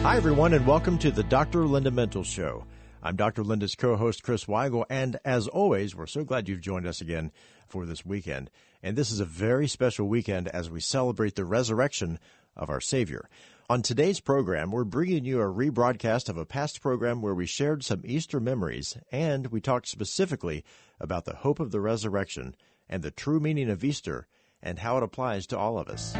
Hi, everyone, and welcome to the Dr. Linda Mental Show. I'm Dr. Linda's co-host, Chris Weigel, and as always, we're so glad you've joined us again for this weekend. And this is a very special weekend as we celebrate the resurrection of our Savior. On today's program, we're bringing you a rebroadcast of a past program where we shared some Easter memories, and we talked specifically about the hope of the resurrection and the true meaning of Easter and how it applies to all of us.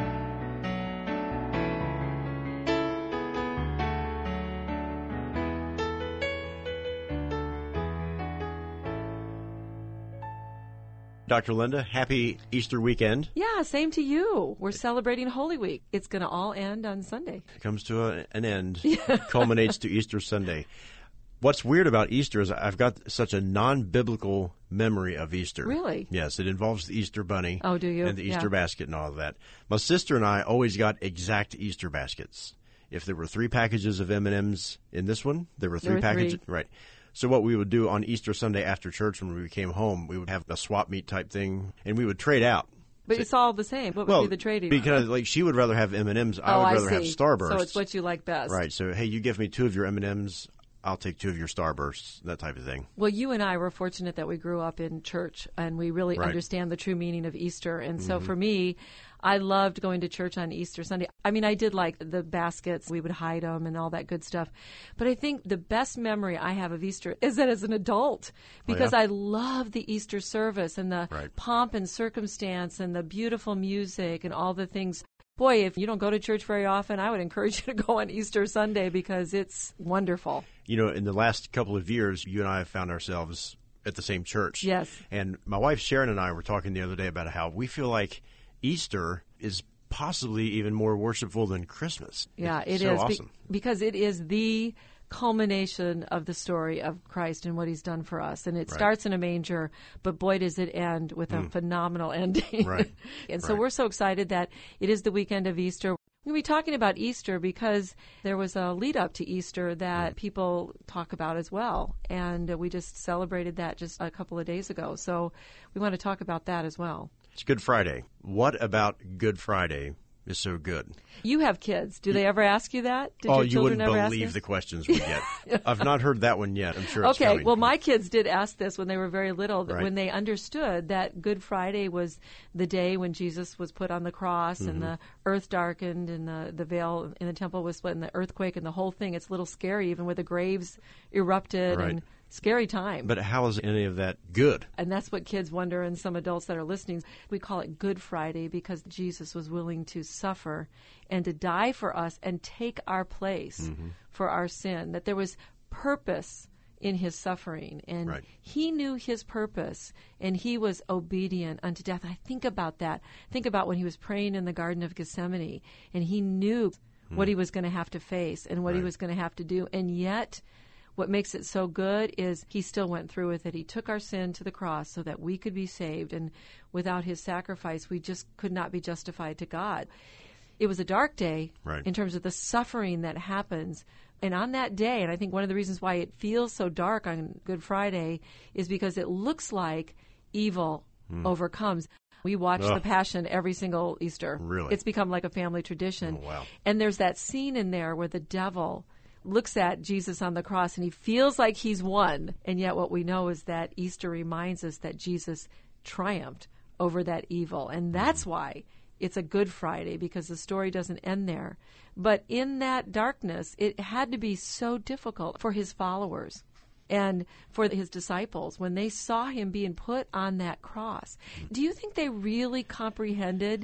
Dr. Linda, happy Easter weekend. Yeah, same to you. We're celebrating Holy Week. It's going to all end on Sunday. It comes to an end, culminates to Easter Sunday. What's weird about Easter is I've got such a non-biblical memory of Easter. Really? Yes, it involves the Easter bunny. Oh, do you? And the Easter basket and all of that. My sister and I always got exact Easter baskets. If there were 3 packages of M&Ms in this one, there were 3 packages. Right. So what we would do on Easter Sunday after church when we came home, we would have a swap meet type thing, and we would trade out. But it's all the same. What would be the trading? Because like she would rather have M&Ms, I would rather have Starbursts. So it's what you like best. Right. So, hey, you give me 2 of your M&Ms, I'll take 2 of your Starbursts, that type of thing. Well, you and I were fortunate that we grew up in church, and we really understand the true meaning of Easter. And so for me, I loved going to church on Easter Sunday. I mean, I did like the baskets. We would hide them and all that good stuff. But I think the best memory I have of Easter is that as an adult, because I love the Easter service and the pomp and circumstance and the beautiful music and all the things. Boy, if you don't go to church very often, I would encourage you to go on Easter Sunday because it's wonderful. You know, in the last couple of years, you and I have found ourselves at the same church. Yes. And my wife Sharon and I were talking the other day about how we feel like Easter is possibly even more worshipful than Christmas. Yeah, it so is. Awesome. Because it is the culmination of the story of Christ and what he's done for us. And it starts in a manger, but boy, does it end with a phenomenal ending. Right. And so we're so excited that it is the weekend of Easter. We're going to be talking about Easter because there was a lead up to Easter that people talk about as well. And we just celebrated that just a couple of days ago. So we want to talk about that as well. It's Good Friday. What about Good Friday is so good? You have kids. Do they ever ask you that? Did your you wouldn't children ever believe ask the questions we get. I've not heard that one yet. I'm sure it's okay, coming. well, my kids did ask this when they were very little, Right. when they understood that Good Friday was the day when Jesus was put on the cross and the earth darkened and the veil in the temple was split and the earthquake and the whole thing. It's a little scary, even where the graves erupted and scary time. But how is any of that good? And that's what kids wonder, and some adults that are listening. We call it Good Friday because Jesus was willing to suffer and to die for us and take our place for our sin, that there was purpose in his suffering, and he knew his purpose, and he was obedient unto death. I think about that. Think about when he was praying in the Garden of Gethsemane, and he knew what he was going to have to face and what he was going to have to do, and yet what makes it so good is he still went through with it. He took our sin to the cross so that we could be saved, and without his sacrifice, we just could not be justified to God. It was a dark day in terms of the suffering that happens. And on that day, and I think one of the reasons why it feels so dark on Good Friday is because it looks like evil overcomes. We watch The Passion every single Easter. Really? It's become like a family tradition. Oh, wow. And there's that scene in there where the devil looks at Jesus on the cross and he feels like he's won. And yet what we know is that Easter reminds us that Jesus triumphed over that evil. And that's why it's a Good Friday, because the story doesn't end there. But in that darkness, it had to be so difficult for his followers and for his disciples when they saw him being put on that cross. Do you think they really comprehended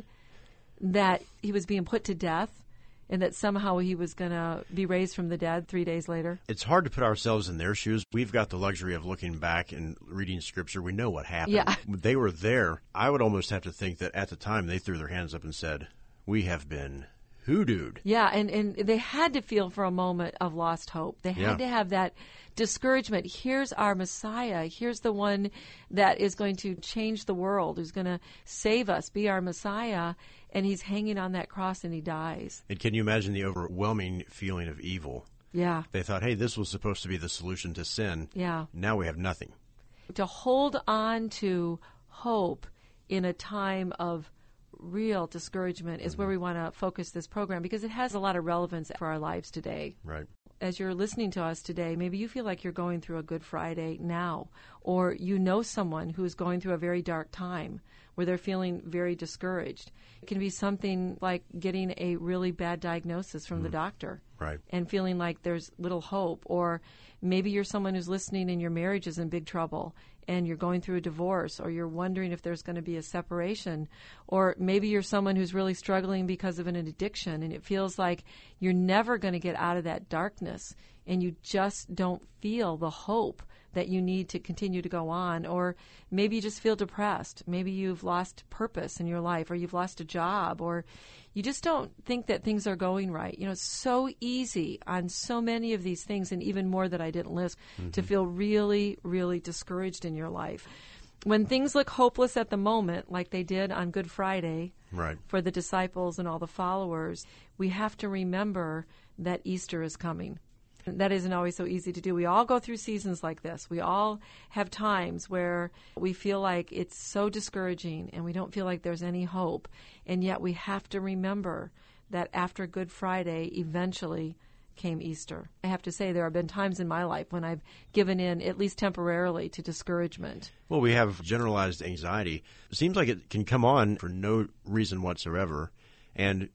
that he was being put to death and that somehow he was going to be raised from the dead 3 days later? It's hard to put ourselves in their shoes. We've got the luxury of looking back and reading Scripture. We know what happened. Yeah. They were there. I would almost have to think that at the time they threw their hands up and said, "We have been hoodooed." Yeah, and they had to feel for a moment of lost hope. They had to have that discouragement. Here's our Messiah. Here's the one that is going to change the world, who's going to save us, be our Messiah. And he's hanging on that cross and he dies. And can you imagine the overwhelming feeling of evil? Yeah. They thought, hey, this was supposed to be the solution to sin. Yeah. Now we have nothing. To hold on to hope in a time of real discouragement is where we want to focus this program, because it has a lot of relevance for our lives today. Right. As you're listening to us today, maybe you feel like you're going through a Good Friday now, or you know someone who's going through a very dark time where they're feeling very discouraged. It can be something like getting a really bad diagnosis from the doctor, right, and feeling like there's little hope. Or maybe you're someone who's listening and your marriage is in big trouble and you're going through a divorce, or you're wondering if there's going to be a separation. Or maybe you're someone who's really struggling because of an addiction and it feels like you're never going to get out of that darkness and you just don't feel the hope that you need to continue to go on. Or maybe you just feel depressed. Maybe you've lost purpose in your life, or you've lost a job, or you just don't think that things are going right. You know, it's so easy on so many of these things, and even more that I didn't list, to feel really, really discouraged in your life. When things look hopeless at the moment, like they did on Good Friday, right, for the disciples and all the followers, we have to remember that Easter is coming. That isn't always so easy to do. We all go through seasons like this. We all have times where we feel like it's so discouraging and we don't feel like there's any hope. And yet we have to remember that after Good Friday, eventually came Easter. I have to say there have been times in my life when I've given in, at least temporarily, to discouragement. Well, we have generalized anxiety. It seems like it can come on for no reason whatsoever. And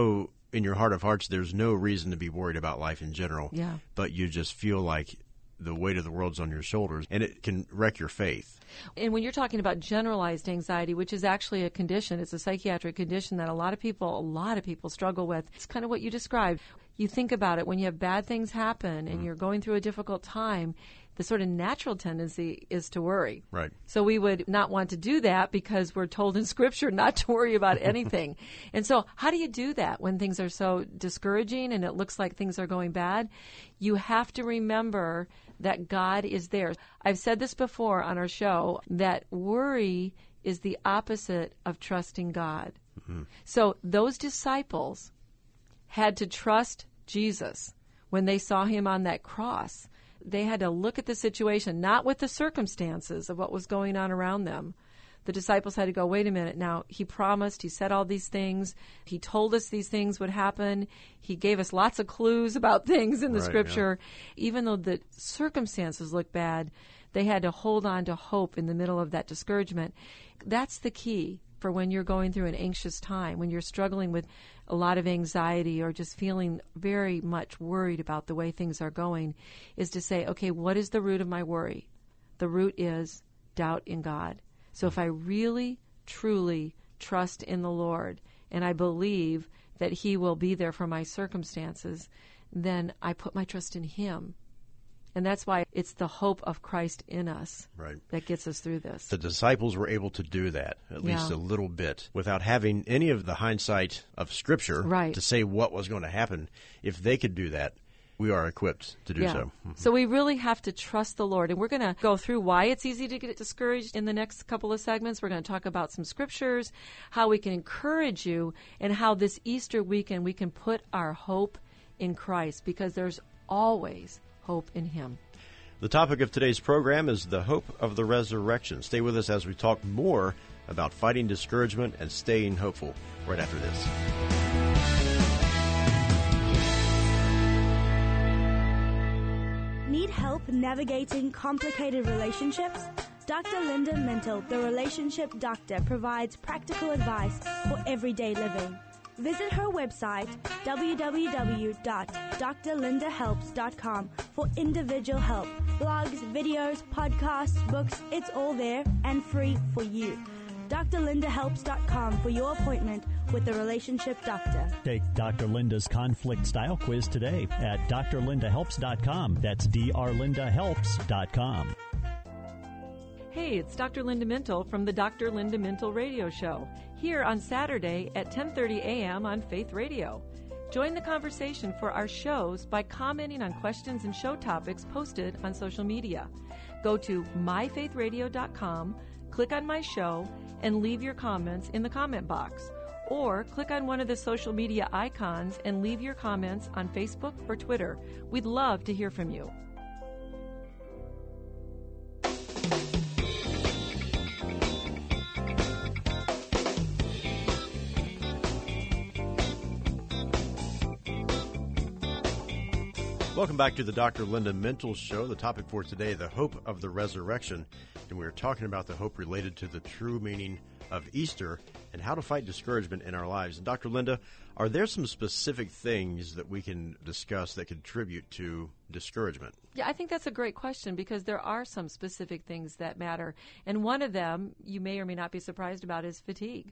in your heart of hearts, there's no reason to be worried about life in general. Yeah. But you just feel like the weight of the world's on your shoulders, and it can wreck your faith. And when you're talking about generalized anxiety, which is actually a condition, it's a psychiatric condition that a lot of people struggle with. It's kind of what you described. You think about it when you have bad things happen and you're going through a difficult time, the sort of natural tendency is to worry. Right. So we would not want to do that because we're told in Scripture not to worry about anything. And so how do you do that when things are so discouraging and it looks like things are going bad? You have to remember that God is there. I've said this before on our show, that worry is the opposite of trusting God. Mm-hmm. So those disciples had to trust Jesus when they saw him on that cross. They had to look at the situation, not with the circumstances of what was going on around them. The disciples had to go, wait a minute, now he promised, he said all these things, he told us these things would happen, he gave us lots of clues about things in the Scripture. Yeah. Even though the circumstances looked bad, they had to hold on to hope in the middle of that discouragement. That's the key for when you're going through an anxious time, when you're struggling with a lot of anxiety or just feeling very much worried about the way things are going, is to say, okay, what is the root of my worry? The root is doubt in God. So if I really, truly trust in the Lord and I believe that he will be there for my circumstances, then I put my trust in him. And that's why it's the hope of Christ in us that gets us through this. The disciples were able to do that, at least a little bit, without having any of the hindsight of Scripture to say what was going to happen. If they could do that, we are equipped to do so. Mm-hmm. So we really have to trust the Lord. And we're going to go through why it's easy to get discouraged in the next couple of segments. We're going to talk about some scriptures, how we can encourage you, and how this Easter weekend we can put our hope in Christ, because there's always hope in him. The topic of today's program is the hope of the resurrection. Stay with us as we talk more about fighting discouragement and staying hopeful right after this. Need help navigating complicated relationships? Dr. Linda Mintle, the relationship doctor, provides practical advice for everyday living. Visit her website, www.drlindahelps.com, for individual help. Blogs, videos, podcasts, books, it's all there and free for you. drlindahelps.com for your appointment with the relationship doctor. Take Dr. Linda's conflict style quiz today at drlindahelps.com. That's drlindahelps.com. Hey, it's Dr. Linda Mintle from the Dr. Linda Mintle Radio Show, here on Saturday at 10:30 a.m. on Faith Radio. Join the conversation for our shows by commenting on questions and show topics posted on social media. Go to myfaithradio.com, click on my show, and leave your comments in the comment box. Or click on one of the social media icons and leave your comments on Facebook or Twitter. We'd love to hear from you. Welcome back to the Dr. Linda Mental Show. The topic for today, the hope of the resurrection. And we're talking about the hope related to the true meaning of Easter and how to fight discouragement in our lives. And Dr. Linda, are there some specific things that we can discuss that contribute to discouragement? Yeah, I think that's a great question because there are some specific things that matter. And one of them, you may or may not be surprised about, is fatigue.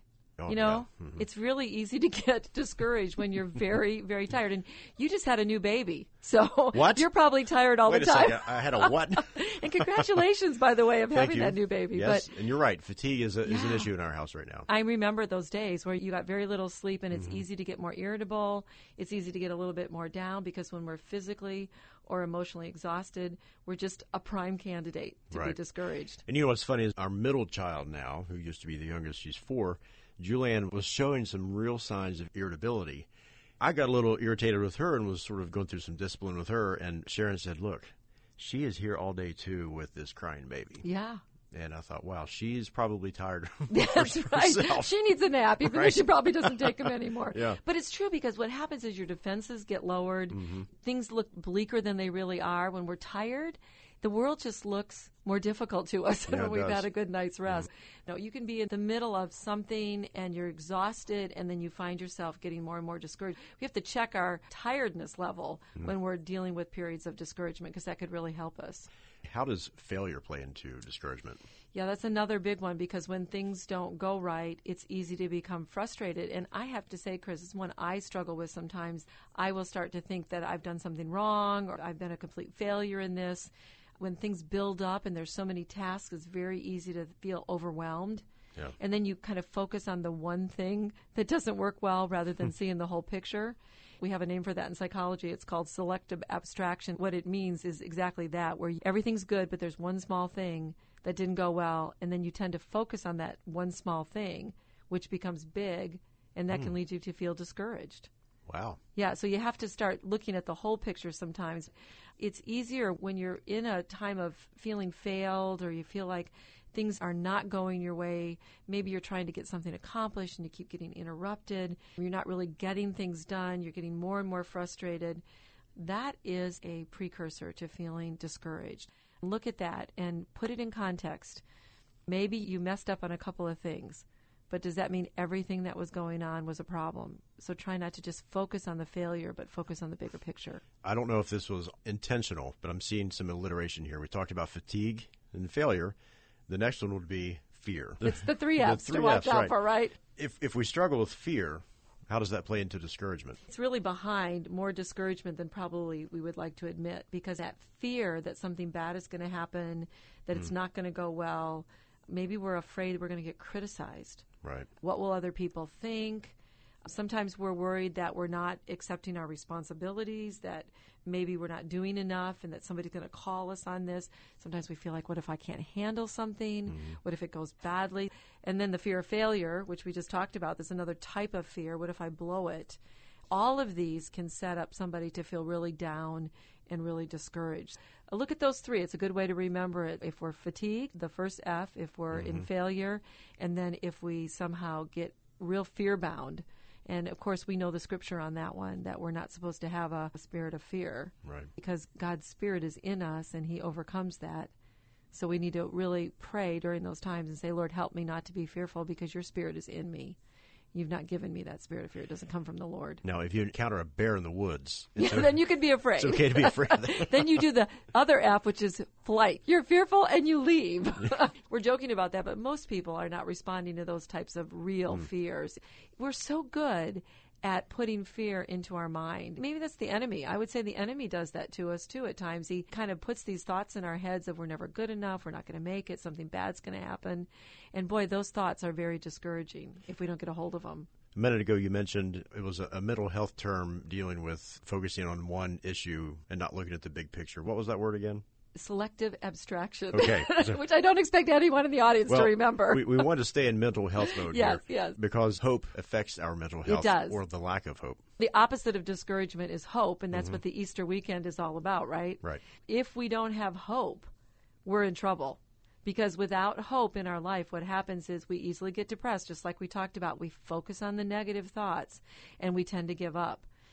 It's really easy to get discouraged when you're very, very tired. And you just had a new baby. So What? You're probably tired all Wait the time. a second. I had a what? And congratulations, by the way, of Thank having you. that new baby. Yes, But and you're right. Fatigue is an Yeah. issue in our house right now. I remember those days where you got very little sleep and it's easy to get more irritable. It's easy to get a little bit more down because when we're physically or emotionally exhausted, we're just a prime candidate to be Right. discouraged. And you know what's funny is our middle child now, who used to be the youngest, she's 4, Julianne was showing some real signs of irritability. I got a little irritated with her and was sort of going through some discipline with her, and Sharon said, look, she is here all day too with this crying baby. Yeah. And I thought, wow, she's probably tired That's right. herself. She needs a nap, even though Right. she probably doesn't take them anymore. Yeah. But it's true because what happens is your defenses get lowered. Things look bleaker than they really are. When we're tired, the world just looks more difficult to us than Yeah, when it we've does. had a good night's rest. No, you can be in the middle of something and you're exhausted and then you find yourself getting more and more discouraged. We have to check our tiredness level when we're dealing with periods of discouragement because that could really help us. How does failure play into discouragement? Yeah, that's another big one because when things don't go right, it's easy to become frustrated. And I have to say, Chris, it's one I struggle with sometimes. I will start to think that I've done something wrong or I've been a complete failure in this. When things build up and there's so many tasks, it's very easy to feel overwhelmed. Yeah. And then you kind of focus on the one thing that doesn't work well rather than seeing the whole picture. We have a name for that in psychology. It's called selective abstraction. What it means is exactly that, where everything's good, but there's one small thing that didn't go well, and then you tend to focus on that one small thing, which becomes big, and that can lead you to feel discouraged. Wow. Yeah, so you have to start looking at the whole picture sometimes. It's easier when you're in a time of feeling failed or you feel like things are not going your way. Maybe you're trying to get something accomplished and you keep getting interrupted. You're not really getting things done. You're getting more and more frustrated. That is a precursor to feeling discouraged. Look at that and put it in context. Maybe you messed up on a couple of things. But does that mean everything that was going on was a problem? So try not to just focus on the failure, but focus on the bigger picture. I don't know if this was intentional, but I'm seeing some alliteration here. We talked about fatigue and failure. The next one would be fear. It's the three F's three to watch Fs, out right. for, right? If we struggle with fear, how does that play into discouragement? It's really behind more discouragement than probably we would like to admit because that fear that something bad is going to happen, that it's not going to go well, maybe we're afraid we're going to get criticized. Right. What will other people think? Sometimes we're worried that we're not accepting our responsibilities, that maybe we're not doing enough and that somebody's going to call us on this. Sometimes we feel like, what if I can't handle something? What if it goes badly? And then the fear of failure, which we just talked about, there's another type of fear. What if I blow it? All of these can set up somebody to feel really down and really discouraged. Look at those three. It's a good way to remember it. If we're fatigued, the first F, if we're in failure, and then if we somehow get real fear-bound. And, of course, we know the scripture on that one, that we're not supposed to have a spirit of fear. Right. Because God's Spirit is in us, and He overcomes that. So we need to really pray during those times and say, Lord, help me not to be fearful because your Spirit is in me. You've not given me that spirit of fear. It doesn't come from the Lord. Now, if you encounter a bear in the woods, Then you can be afraid. it's okay to be afraid of that. Then you do the other F, which is flight. You're fearful and you leave. We're joking about that, but most people are not responding to those types of real fears. We're so good at putting fear into our mind. Maybe that's the enemy. I would say the enemy does that to us, too, at times. He kind of puts these thoughts in our heads of we're never good enough, we're not going to make it, something bad's going to happen. And, boy, those thoughts are very discouraging if we don't get a hold of them. A minute ago, you mentioned it was a mental health term dealing with focusing on one issue and not looking at the big picture. What was that word again? Selective abstraction, Okay. which I don't expect anyone in the audience to remember. We want to stay in mental health mode Yes, here. yes. Because hope affects our mental health. does. Or the lack of hope. The opposite of discouragement is hope, and that's what the Easter weekend is all about, right? Right. If we don't have hope, we're in trouble. Because without hope in our life, what happens is we easily get depressed, just like we talked about. We focus on the negative thoughts, and we tend to give up.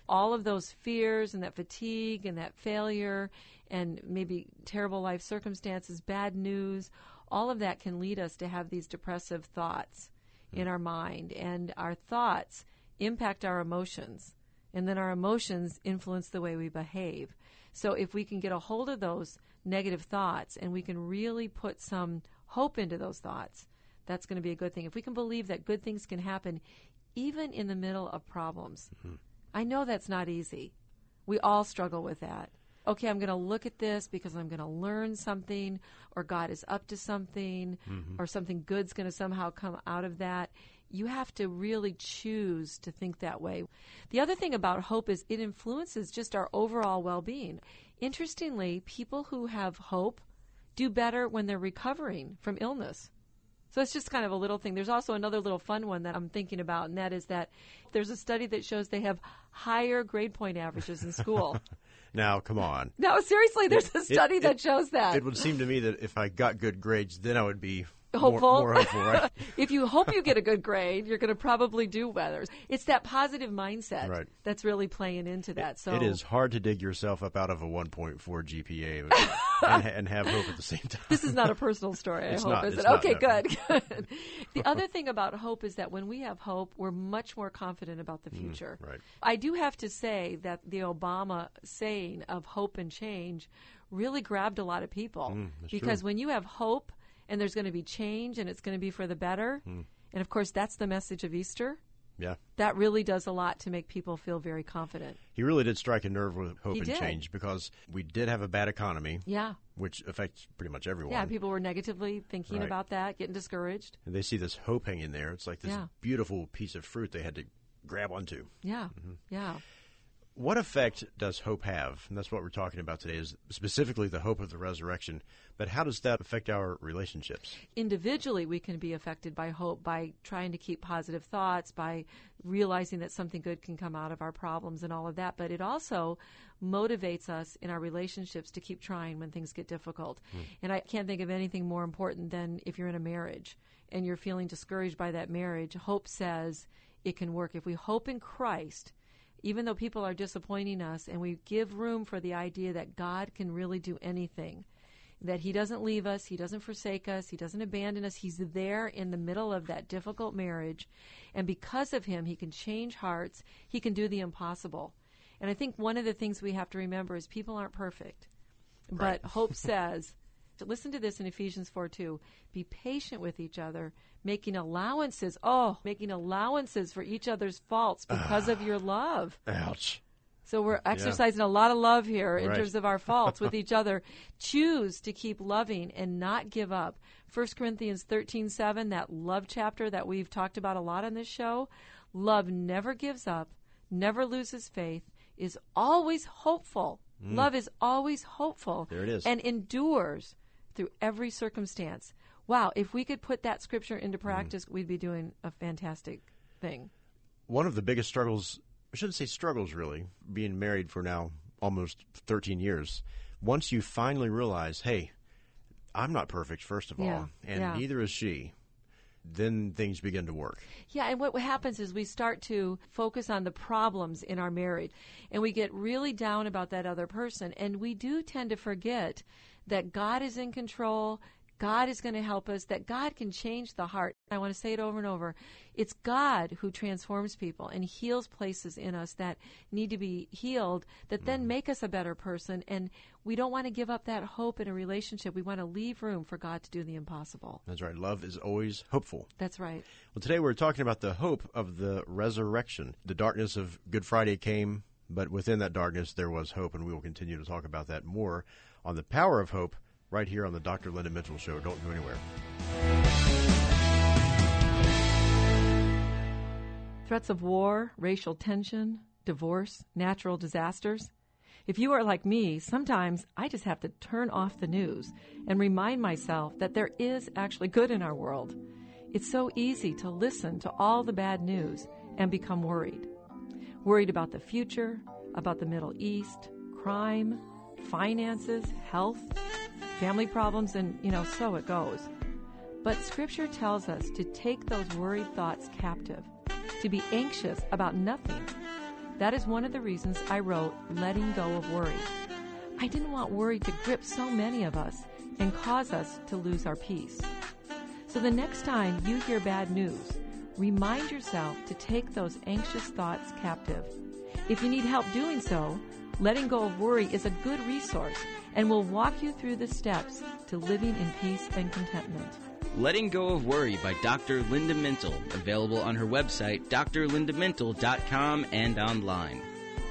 all of those fears and that fatigue and that failure and maybe terrible life circumstances, bad news, all of that can lead us to have these depressive thoughts in our mind. And our thoughts impact our emotions. And then our emotions influence the way we behave. So if we can get a hold of those negative thoughts and we can really put some hope into those thoughts, that's going to be a good thing. If we can believe that good things can happen even in the middle of problems. I know that's not easy. We all struggle with that. Okay, I'm going to look at this because I'm going to learn something, or God is up to something, or something good's going to somehow come out of that. You have to really choose to think that way. The other thing about hope is it influences just our overall well-being. Interestingly, people who have hope do better when they're recovering from illness. So it's just kind of a little thing. There's also another little fun one that I'm thinking about, and that is that there's a study that shows they have higher grade point averages in school. Now, come on. No, seriously, there's a study that shows that. It would seem to me that if I got good grades, then I would be hopeful. More hopeful, right? If you hope you get a good grade, you're going to probably do better. It's that positive mindset that's really playing into that. So it is hard to dig yourself up out of a 1.4 GPA and have hope at the same time. This is not a personal story, I hope, is it? Okay, good. The other thing about hope is that when we have hope, we're much more confident about the future. Right. I do have to say that the Obama saying of hope and change really grabbed a lot of people. Because when you have hope, and there's going to be change, and it's going to be for the better. And, of course, that's the message of Easter. Yeah. That really does a lot to make people feel very confident. He really did strike a nerve with hope and change, because we did have a bad economy. Yeah. Which affects pretty much everyone. Yeah, people were negatively thinking about that, getting discouraged. And they see this hope hanging there. It's like this beautiful piece of fruit they had to grab onto. Yeah, yeah. What effect does hope have? And that's what we're talking about today, is specifically the hope of the resurrection. But how does that affect our relationships? Individually, we can be affected by hope by trying to keep positive thoughts, by realizing that something good can come out of our problems and all of that. But it also motivates us in our relationships to keep trying when things get difficult. And I can't think of anything more important than if you're in a marriage and you're feeling discouraged by that marriage, hope says it can work. If we hope in Christ, even though people are disappointing us, and we give room for the idea that God can really do anything, that He doesn't leave us, He doesn't forsake us, He doesn't abandon us. He's there in the middle of that difficult marriage, and because of Him, He can change hearts. He can do the impossible. And I think one of the things we have to remember is people aren't perfect, but hope says, listen to this in Ephesians 4:2, be patient with each other, making allowances for each other's faults because of your love. Ouch. So we're exercising a lot of love here in terms of our faults with each other. Choose to keep loving and not give up. 1 Corinthians 13:7, that love chapter that we've talked about a lot on this show, love never gives up, never loses faith, is always hopeful. Love is always hopeful. There it is. And endures through every circumstance. Wow, if we could put that scripture into practice, we'd be doing a fantastic thing. One of the biggest struggles, I shouldn't say struggles really, being married for now almost 13 years, once you finally realize, hey, I'm not perfect, first of all, and neither is she, then things begin to work. Yeah, and what happens is we start to focus on the problems in our marriage, and we get really down about that other person, and we do tend to forget that God is in control, God is going to help us, that God can change the heart. I want to say it over and over. It's God who transforms people and heals places in us that need to be healed, that then make us a better person. And we don't want to give up that hope in a relationship. We want to leave room for God to do the impossible. That's right. Love is always hopeful. That's right. Well, today we're talking about the hope of the resurrection. The darkness of Good Friday came, but within that darkness there was hope, and we will continue to talk about that more on the power of hope right here on the Dr. Linda Mitchell Show. Don't go anywhere. Threats of war, racial tension, divorce, natural disasters. If you are like me, sometimes I just have to turn off the news and remind myself that there is actually good in our world. It's so easy to listen to all the bad news and become worried. Worried about the future, about the Middle East, crime, finances, health, family problems, and, so it goes. But Scripture tells us to take those worried thoughts captive, to be anxious about nothing, That is one of the reasons I wrote Letting Go of Worry. I didn't want worry to grip so many of us and cause us to lose our peace. So the next time you hear bad news, remind yourself to take those anxious thoughts captive. If you need help doing so, Letting Go of Worry is a good resource and will walk you through the steps to living in peace and contentment. Letting Go of Worry by Dr. Linda Mintle, available on her website, drlindamintle.com, and online.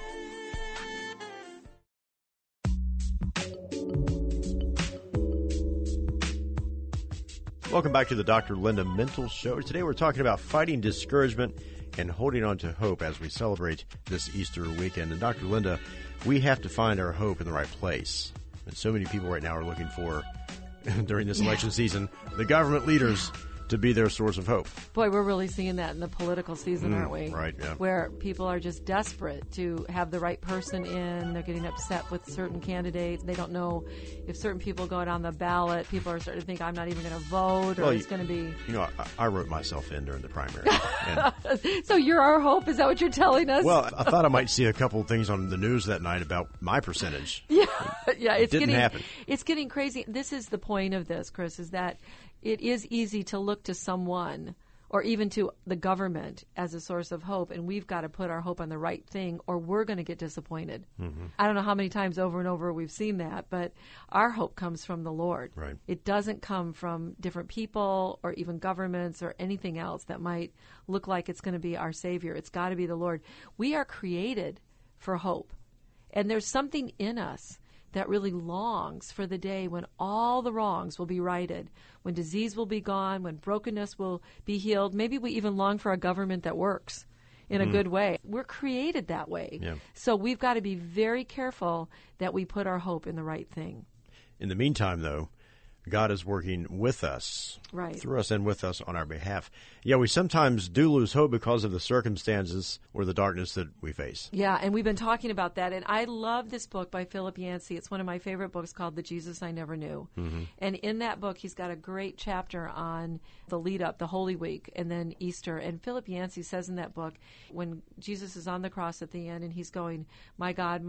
Welcome back to the Dr. Linda Mintle Show. Today we're talking about fighting discouragement and holding on to hope as we celebrate this Easter weekend. And Dr. Linda, we have to find our hope in the right place. And so many people right now are looking for, during this election season, the government leaders to be their source of hope. Boy, we're really seeing that in the political season, aren't we? Right, yeah. Where people are just desperate to have the right person in. They're getting upset with certain candidates. They don't know if certain people go down the ballot. People are starting to think, I'm not even going to vote, or it's going to be... You know, I wrote myself in during the primary. And, so you're our hope? Is that what you're telling us? well, I thought I might see a couple of things on the news that night about my percentage. Yeah, it didn't happen. It's getting crazy. This is the point of this, Chris, is that it is easy to look to someone or even to the government as a source of hope, and we've got to put our hope on the right thing or we're going to get disappointed. Mm-hmm. I don't know how many times over and over we've seen that, but our hope comes from the Lord. Right. It doesn't come from different people or even governments or anything else that might look like it's going to be our Savior. It's got to be the Lord. We are created for hope, and there's something in us that really longs for the day when all the wrongs will be righted, when disease will be gone, when brokenness will be healed. Maybe we even long for a government that works in a good way. We're created that way. Yeah. So we've got to be very careful that we put our hope in the right thing. In the meantime, though, God is working with us, right, through us and with us on our behalf. Yeah, we sometimes do lose hope because of the circumstances or the darkness that we face. Yeah, and we've been talking about that. And I love this book by Philip Yancey. It's one of my favorite books called The Jesus I Never Knew. Mm-hmm. And in that book, he's got a great chapter on the lead up, the Holy Week, and then Easter. And Philip Yancey says in that book, when Jesus is on the cross at the end and he's going, my God,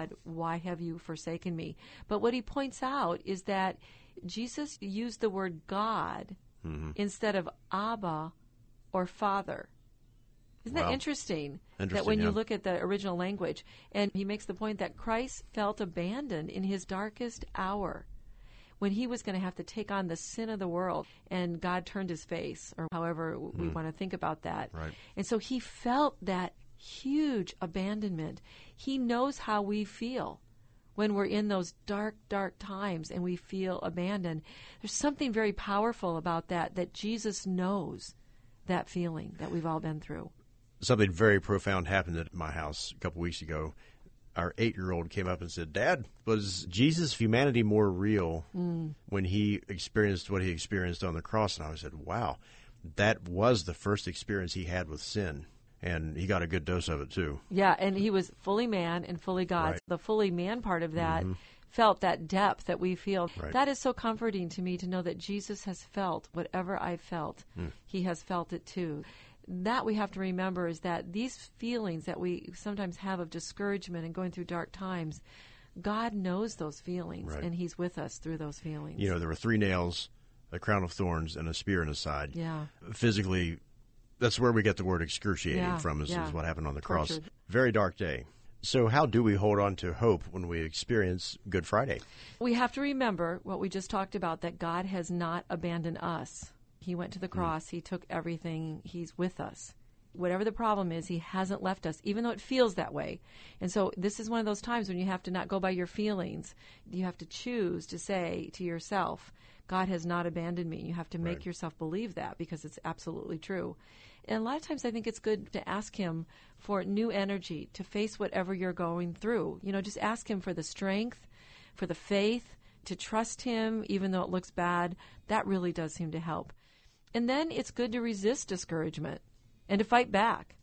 why have you forsaken me? But what he points out is that Jesus used the word God instead of Abba or Father. Isn't that interesting? That when you look at the original language, and he makes the point that Christ felt abandoned in his darkest hour when he was going to have to take on the sin of the world, and God turned his face, or however we want to think about that. Right. And so he felt that huge abandonment. He knows how we feel when we're in those dark, dark times and we feel abandoned. There's something very powerful about that Jesus knows that feeling that we've all been through. Something very profound happened at my house a couple weeks ago. Our 8-year-old came up and said, Dad, was Jesus' humanity more real when he experienced what he experienced on the cross? And I said, wow, that was the first experience he had with sin. And he got a good dose of it, too. Yeah, and he was fully man and fully God. Right. The fully man part of that felt that depth that we feel. Right. That is so comforting to me to know that Jesus has felt whatever I felt. He has felt it, too. That we have to remember is that these feelings that we sometimes have of discouragement and going through dark times, God knows those feelings, and he's with us through those feelings. You know, there were 3 nails, a crown of thorns, and a spear in his side. Yeah. Physically, that's where we get the word excruciating from, is what happened on the cross. Tortured. Very dark day. So how do we hold on to hope when we experience Good Friday? We have to remember what we just talked about, that God has not abandoned us. He went to the cross. He took everything. He's with us. Whatever the problem is, he hasn't left us, even though it feels that way. And so this is one of those times when you have to not go by your feelings. You have to choose to say to yourself, God has not abandoned me. You have to make yourself believe that, because it's absolutely true. And a lot of times I think it's good to ask him for new energy to face whatever you're going through. You know, just ask him for the strength, for the faith, to trust him even though it looks bad. That really does seem to help. And then it's good to resist discouragement and to fight back.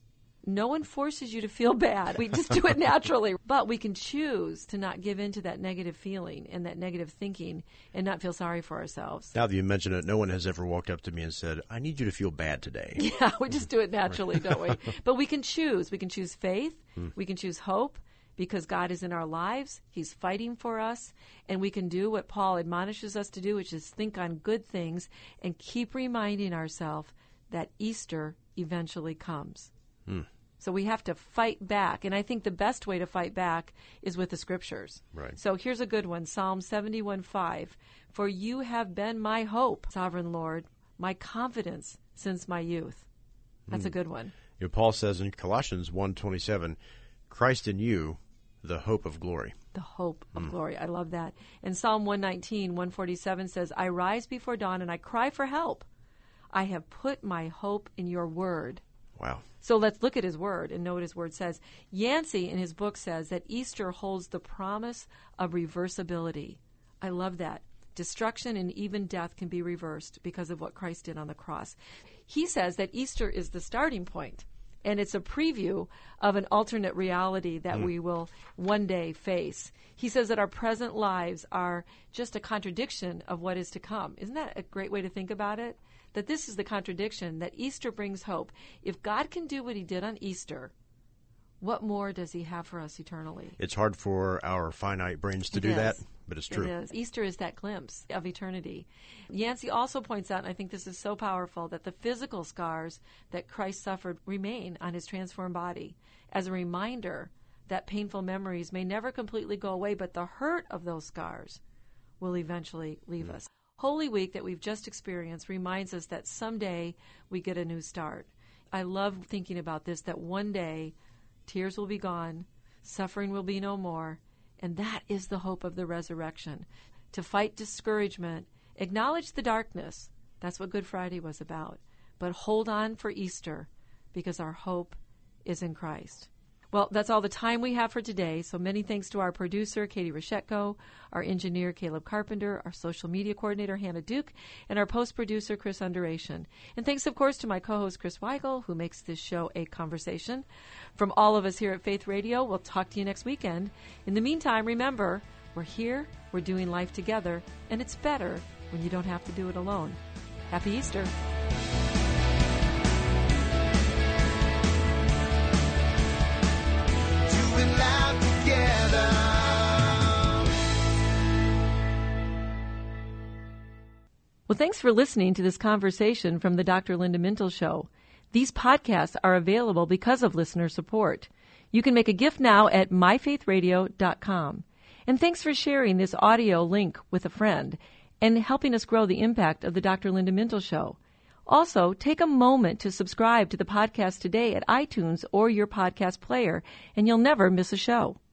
no one forces you to feel bad. We just do it naturally. But we can choose to not give in to that negative feeling and that negative thinking and not feel sorry for ourselves. Now that you mention it, no one has ever walked up to me and said, I need you to feel bad today. Yeah, we just do it naturally, don't we? But we can choose. We can choose faith. We can choose hope. Because God is in our lives, He's fighting for us, and we can do what Paul admonishes us to do, which is think on good things and keep reminding ourselves that Easter eventually comes. So we have to fight back, and I think the best way to fight back is with the Scriptures. Right. So here's a good one, Psalm 71:5. For you have been my hope, sovereign Lord, my confidence since my youth. That's a good one. You know, Paul says in Colossians 1:27, Christ in you, the hope of glory. The hope of glory. I love that. And Psalm 119:147 says, I rise before dawn and I cry for help. I have put my hope in your word. Wow. So let's look at his word and know what his word says. Yancey in his book says that Easter holds the promise of reversibility. I love that. Destruction and even death can be reversed because of what Christ did on the cross. He says that Easter is the starting point. And it's a preview of an alternate reality that we will one day face. He says that our present lives are just a contradiction of what is to come. Isn't that a great way to think about it? That this is the contradiction, that Easter brings hope. If God can do what He did on Easter, what more does He have for us eternally? It's hard for our finite brains to do that, but it's true. It is. Easter is that glimpse of eternity. Yancey also points out, and I think this is so powerful, that the physical scars that Christ suffered remain on His transformed body as a reminder that painful memories may never completely go away, but the hurt of those scars will eventually leave us. Holy Week that we've just experienced reminds us that someday we get a new start. I love thinking about this, that one day tears will be gone, suffering will be no more, and that is the hope of the resurrection. To fight discouragement, acknowledge the darkness. That's what Good Friday was about. But hold on for Easter, because our hope is in Christ. Well, that's all the time we have for today, so many thanks to our producer, Katie Reshetko, our engineer, Caleb Carpenter, our social media coordinator, Hannah Duke, and our post-producer, Chris Underation. And thanks, of course, to my co-host, Chris Weigel, who makes this show a conversation. From all of us here at Faith Radio, we'll talk to you next weekend. In the meantime, remember, we're here, we're doing life together, and it's better when you don't have to do it alone. Happy Easter. Well, thanks for listening to this conversation from the Dr. Linda Mintle Show. These podcasts are available because of listener support. You can make a gift now at myfaithradio.com. And thanks for sharing this audio link with a friend and helping us grow the impact of the Dr. Linda Mintle Show. Also, take a moment to subscribe to the podcast today at iTunes or your podcast player, and you'll never miss a show.